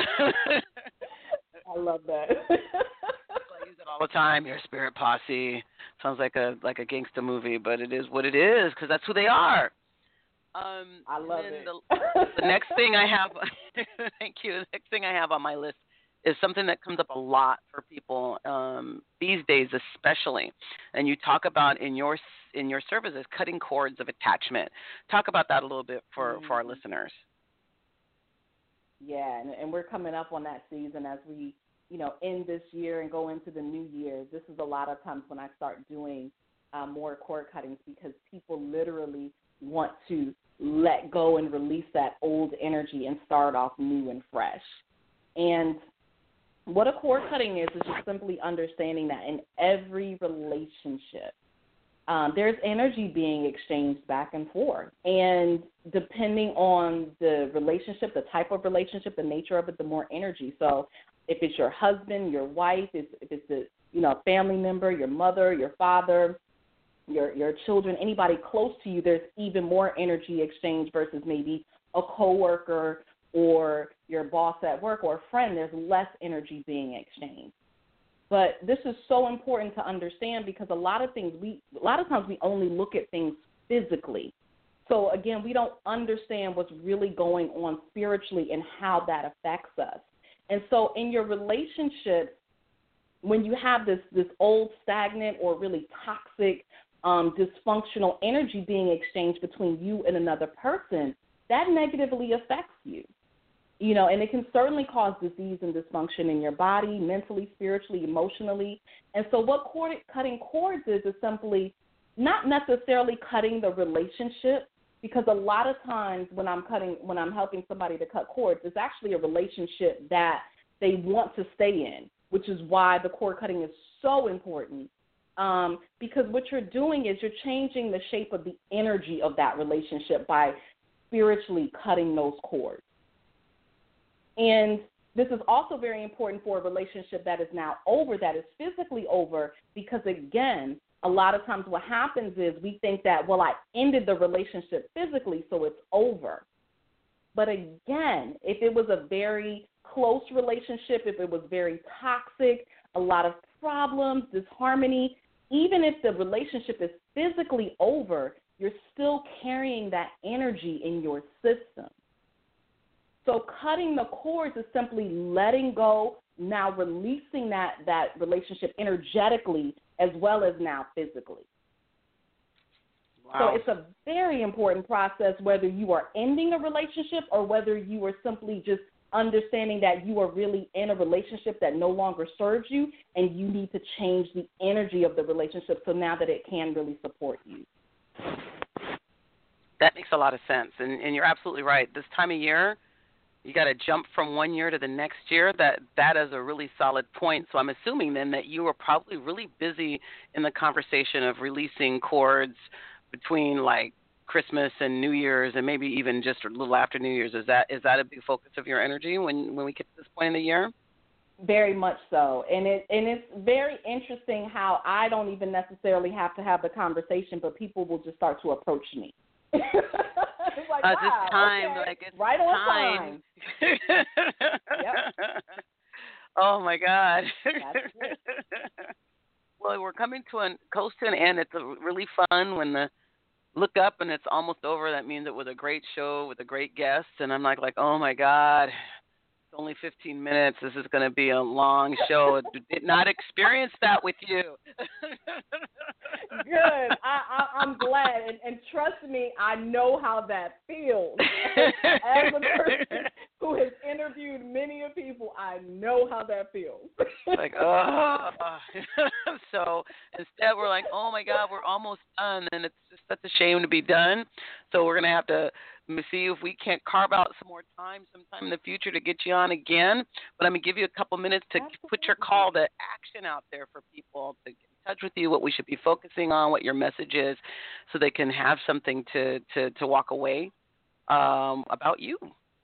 I love that. I use it all the time. Your spirit posse sounds like a like a gangster movie, but it is what it is because that's who they are. Um, I love it. The, the next thing I have, thank you. The next thing I have on my list is something that comes up a lot for people um, these days, especially. And you talk about in your in your services cutting cords of attachment. Talk about that a little bit for, mm-hmm. for our listeners. Yeah, and, and we're coming up on that season as we, you know, end this year and go into the new year. This is a lot of times when I start doing uh, more cord cuttings because people literally want to let go and release that old energy and start off new and fresh. And what a cord cutting is is just simply understanding that in every relationship, um, there's energy being exchanged back and forth. And depending on the relationship, the type of relationship, the nature of it, the more energy. So if it's your husband, your wife, if, if it's a you know family member, your mother, your father, your your children, anybody close to you, there's even more energy exchange versus maybe a coworker or your boss at work or a friend. There's less energy being exchanged. But this is so important to understand because a lot of things we a lot of times we only look at things physically. So again, we don't understand what's really going on spiritually and how that affects us. And so in your relationship, when you have this this old stagnant or really toxic Um, dysfunctional energy being exchanged between you and another person, that negatively affects you. You know, and it can certainly cause disease and dysfunction in your body, mentally, spiritually, emotionally. And so what cord, cutting cords is is simply not necessarily cutting the relationship, because a lot of times when I'm cutting, when I'm helping somebody to cut cords, it's actually a relationship that they want to stay in, which is why the cord cutting is so important. Um, because what you're doing is you're changing the shape of the energy of that relationship by spiritually cutting those cords. And this is also very important for a relationship that is now over, that is physically over, because, again, a lot of times what happens is we think that, well, I ended the relationship physically, so it's over. But, again, if it was a very close relationship, if it was very toxic, a lot of problems, disharmony, even if the relationship is physically over, you're still carrying that energy in your system. So cutting the cords is simply letting go, now releasing that, that relationship energetically as well as now physically. Wow. So it's a very important process whether you are ending a relationship or whether you are simply just understanding that you are really in a relationship that no longer serves you and you need to change the energy of the relationship so now that it can really support you. That makes a lot of sense, and, and you're absolutely right. This time of year, you got to jump from one year to the next year. That that is a really solid point. So I'm assuming then that you were probably really busy in the conversation of releasing cords between like Christmas and New Year's, and maybe even just a little after New Year's. Is that is that a big focus of your energy when when we get to this point in the year? Very much so, and it and it's very interesting how I don't even necessarily have to have the conversation, but people will just start to approach me. It's like, uh, wow, this time, okay. like it's right on time. time. Yep. Oh my God. That's it. Well, we're coming to an close to an end. It's a, really fun when the look up and it's almost over. That means it was a great show with a great guest, and I'm like, like, oh my God. It's only fifteen minutes. This is going to be a long show. Did not experience that with you. Good. I, I, I'm glad. And, and trust me, I know how that feels. As a person who has interviewed many of people, I know how that feels. Like, oh. So instead we're like, oh, my God, we're almost done. And it's just such a shame to be done. So we're going to have to see if we can't carve out some more time sometime in the future to get you on again. But I'm going to give you a couple minutes to Absolutely. Put your call to action out there for people to get in touch with you, what we should be focusing on, what your message is, so they can have something to, to, to walk away um, about you.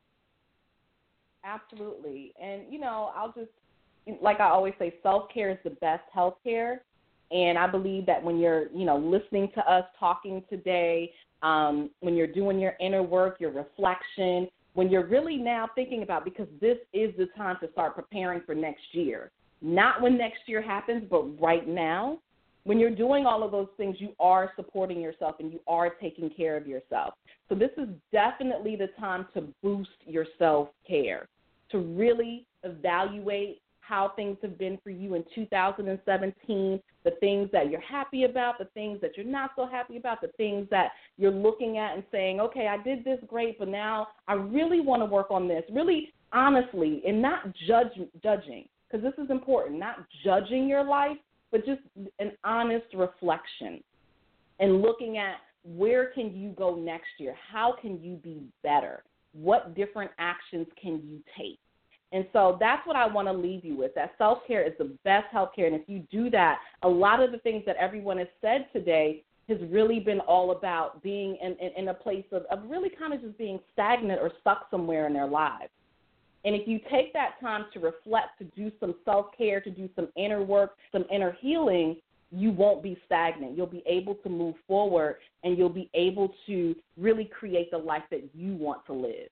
Absolutely. And, you know, I'll just, like I always say, self-care is the best health care. And I believe that when you're, you know, listening to us talking today, Um, when you're doing your inner work, your reflection, when you're really now thinking about, because this is the time to start preparing for next year. Not when next year happens, but right now. When you're doing all of those things, you are supporting yourself and you are taking care of yourself. So this is definitely the time to boost your self-care, to really evaluate how things have been for you in two thousand seventeen, the things that you're happy about, the things that you're not so happy about, the things that you're looking at and saying, okay, I did this great, but now I really want to work on this, really honestly, and not judge, judging, because this is important, not judging your life, but just an honest reflection and looking at where can you go next year? How can you be better? What different actions can you take? And so that's what I want to leave you with, that self-care is the best healthcare. And if you do that, a lot of the things that everyone has said today has really been all about being in, in, in a place of, of really kind of just being stagnant or stuck somewhere in their lives. And if you take that time to reflect, to do some self-care, to do some inner work, some inner healing, you won't be stagnant. You'll be able to move forward, and you'll be able to really create the life that you want to live.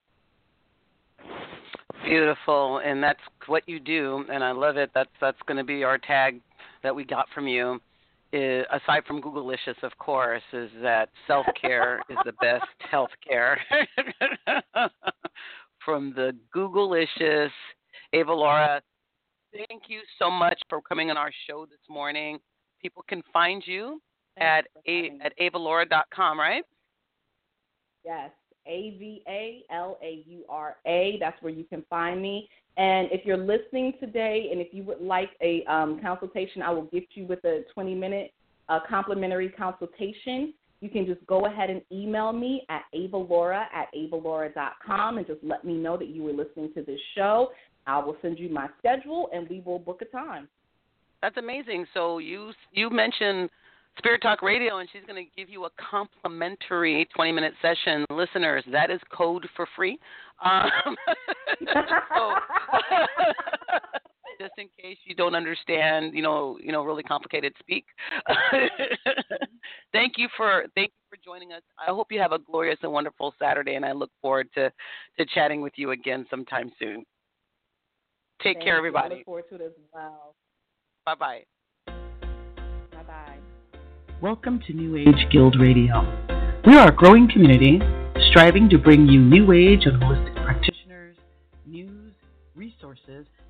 Beautiful, and that's what you do, and I love it. That's that's going to be our tag that we got from you. Is, aside from Googleicious, of course, is that self-care is the best health care. From the Googleicious, Ava Laura, thank you so much for coming on our show this morning. People can find you Thanks at a, at ava laura dot com, right? Yes. A V A L A U R A. That's where you can find me. And if you're listening today and if you would like a um, consultation, I will gift you with a twenty-minute uh, complimentary consultation. You can just go ahead and email me at avalaura at ava laura dot com and just let me know that you were listening to this show. I will send you my schedule, and we will book a time. That's amazing. So you you mentioned Spirit Talk Radio, and she's going to give you a complimentary twenty-minute session. Listeners, that is code for free. Um, so, just in case you don't understand, you know, you know, really complicated speak. Thank you for thank you for joining us. I hope you have a glorious and wonderful Saturday, and I look forward to, to chatting with you again sometime soon. Take Thank care, you. everybody. I look forward to it as well. Bye-bye. Bye-bye. Welcome to New Age Guild Radio. We are a growing community striving to bring you new age and holistic practitioners, news, resources,